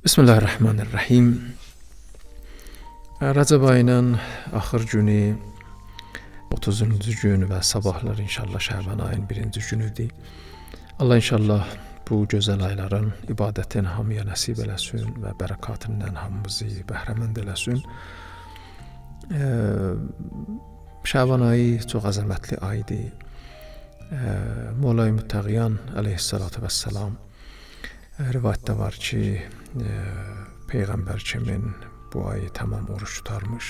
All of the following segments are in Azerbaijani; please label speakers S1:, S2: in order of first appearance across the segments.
S1: Bismillahirrahmanirrahim. Rəcəb ayının axır günü 30-cu gün və sabahlar inşallah Şəban ayının 1-ci günüdür. Allah inşallah bu gözəl ayların ibadətini hamıya nəsib eləsin və bərəkatından hamımızı bəhrəmənd eləsin. Şəban ayı çox əzəmətli aydır. Mola-i Müttəqiyan əleyhissalatu vesselam rivayətdə var ki, Peyğəmbər kimin bu ayı tamam oruç tutarmış,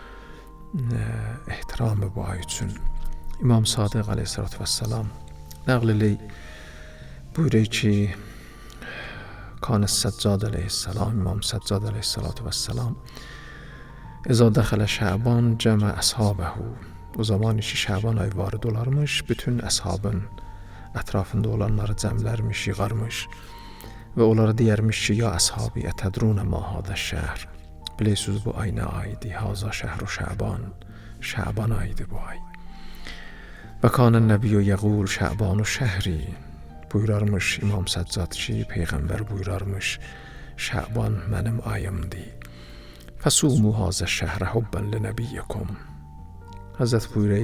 S1: ehtiramı bu ay üçün. İmam Sadiq aleyhissalatu vesselam nəql eləyir, buyurur ki, Kanəs Səccad aleyhissalam, İmam Səccad aleyhissalatu vesselam İzə dəxələ Şəban cəmə əshabəhu. O zaman ki Şəban ayı varid olarmış, bütün əshabın ətrafında olanları cəmlərmiş, yığarmış və onlara deyərmiş ki, ya əshabi ətədrunə ma hadə şəhr. Bilirsiniz bu ay nə aydır? Haza şəhru Şəban. Şəban ayıdır bu ay. Və kanən nəbiyyü yəqul Şəbanu şəhri. Buyurarmış İmam Səccad ki, Peyğəmbər buyurarmış, Şəban mənim ayımdır. Fəsumu hazə şəhrə hubbən li nəbiyyikum. Həzrət buyurur,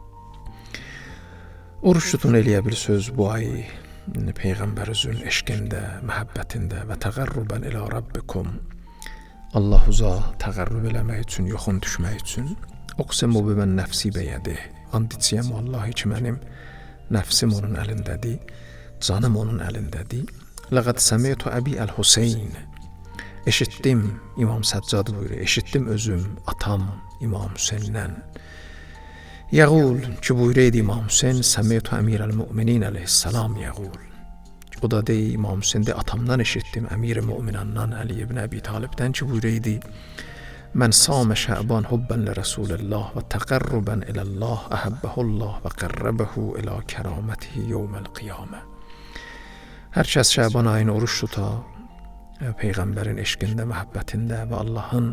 S1: oruç tutun eləyə bir söz bu ayı Peyğəmbərinizin eşqində, məhəbbətində və təqərrübən ilə Rabbikum. Allahuza təqərrüb eləmək üçün, yoxun düşmək üçün. Oqsemu bimən nəfsi bəyədi. And içəyəm Allahi ki, mənim nəfsim onun əlindədir, canım onun əlindədir. Ləqəd səmiyyətu əbi əl-Huseyn. Eşitdim, İmam Səccad buyurur, eşitdim özüm, atam İmam Hüseyndən. Yəqul ki, buyuraydı İmam Hüseyn, səmiyyətu əmir-əl-mü'minin əleyhissalam yəqul. O da deyir, İmam Hüseyn de atamdan eşitdim, əmir-i-mü'minandan Əli ibn Əbi Talibdən ki, buyuraydı, mən samə Şəban hubbən li Rasulillah və təqərrubən iləllah, əhəbbəhullah və qərrəbəhu ilə kəramətihi yevməl qiyamə. Hər kəs Şəban ayını oruç tuta, Peyğəmbərin eşqində, məhəbbətində və Allahın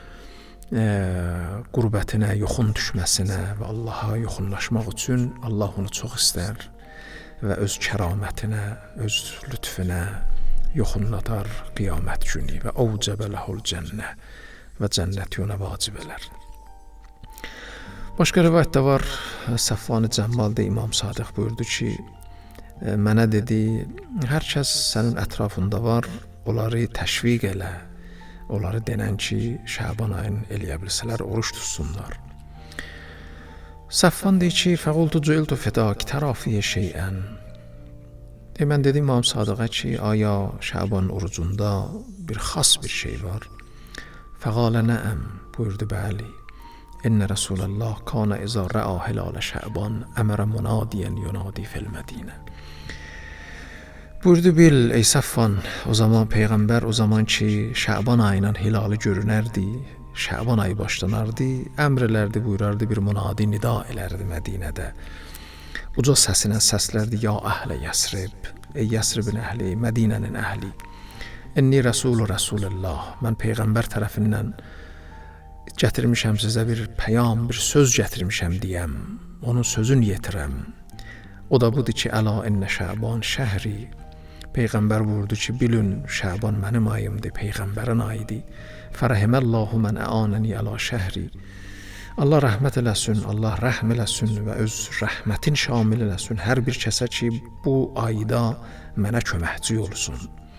S1: qurbətinə, yoxun düşməsinə və Allaha yoxunlaşmaq üçün Allah onu çox istər və öz kəramətinə, öz lütfünə yoxunlatar qiyamət günü və ovcəbə ləhul cənnə və cənnəti ona vacib elər. Başqa rivayətdə var, Səfvan-ı Cəmmal'da İmam Sadiq buyurdu ki, mənə dedi, hər kəs sənin ətrafında var, onları təşviq elə. Onları denən ki, Şəban ayını eləyə bilsələr, oruç tutsunlar. Səffan deyir ki, fəqultu cüiltu fədaki tərafiyyə şeyən. Mən dedim İmam Sadiqə ki, aya Şəban orucunda bir xas bir şey var. Fəqalə nəəm, buyurdu bəli. İnnə Rəsuləllah kanə izə rə'a hilalə Şəban əmərə munadiyən yunadi fil Mədinə. Buyurdu bil, ey Səffan, o zaman Peyğəmbər o zaman ki Şəban ayının hilalı görünərdi, Şəban ayı başlanardı, əmr elərdi, buyurardı, bir munadi nida elərdi Mədinədə. Uca səsinə səslərdi, ya əhlə Yəsrib, ey Yəsribin əhli, Mədinənin əhli. İnni Rəsulü Rəsulullah, mən Peyğəmbər tərəfindən gətirmişəm sizə bir pəyam, bir söz gətirmişəm deyəm, onun sözünü yetirəm. O da budur ki, əla innə Şəban şəhri. Peyğəmbər buyurdu ki, bilin, Şəban mənim ayımdır, Peyğəmbərin ayıdır. Fərəhiməllahu mən əanəni əla şəhri. Allah rəhmət eləsin, Allah rəhm eləsin və öz rəhmətin şamil eləsin hər bir kəsə ki, bu ayda mənə köməkçi olsun.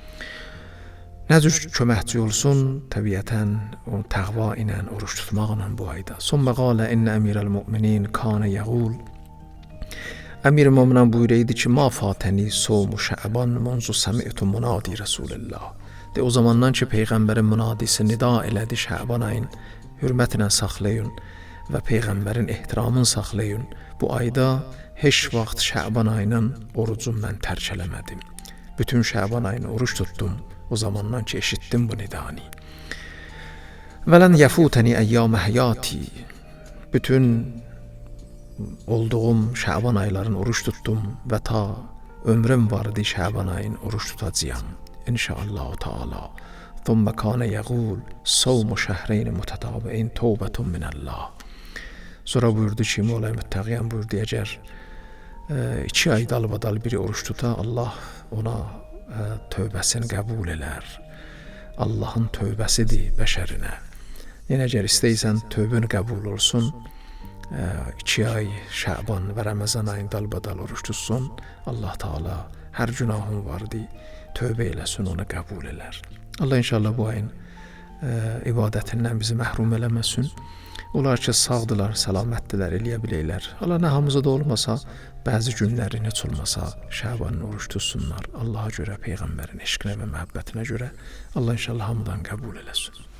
S1: Nə cür köməkçi olsun? Təbiətən o təqva ilə, oruç tutmaqla bu ayda. Sümmə qalə innə əmirəl-mü'minin kanə yəqul. Əmir-i-Möminən buyuraydı ki, ma fatəni somu Şəban munzu səmi'tu munadi Rasulillah. De o zamandan ki, Peyğəmbərin munadisi nida elədi, Şəban ayın hürmətlə saxlayın və Peyğəmbərin ehtiramını saxlayın. Bu ayda heç vaxt Şəban ayının orucunu mən tərk eləmədim. Bütün Şəban ayını oruç tutdum, o zamandan ki, eşitdim bu nidani. Vələn yəfutəni əyyam həyati. Bütün olduğum Şəban ayların oruç tutdum və ta ömrüm vardı Şəban ayın oruç tutacağım. İnşallah Teala. Thumma kana yaqul sawmu şəhreyn mutatabi'in tawbatun minallah. Sonra buyurdu ki, Mola-i Müttəqiyan buyurdu, əgər 2 ay dalbadal biri oruç tuta, Allah ona tövbəsini qəbul elər. Allahın tövbəsidir bəşərinə. Yəni əgər istəyirsən tövbən qəbul olsun, 2 ay Şaban və Ramazan ayını dalbadal oruç tutsun, Allah Taala hər günahın vardı, tövbə eləsin, onu qəbul elər. Allah inşallah bu ayın ibadətindən bizi məhrum eləməsin. Onlar ki sağdılar, səlamətdilər, eləyə biləylər. Allah nə hamıza da olmasa, bəzi günlərin heç olmasa Şabanın oruç tutsunlar. Allaha görə, Peyğəmbərin eşqinə və məhəbbətinə görə Allah inşallah hamıdan qəbul eləsin.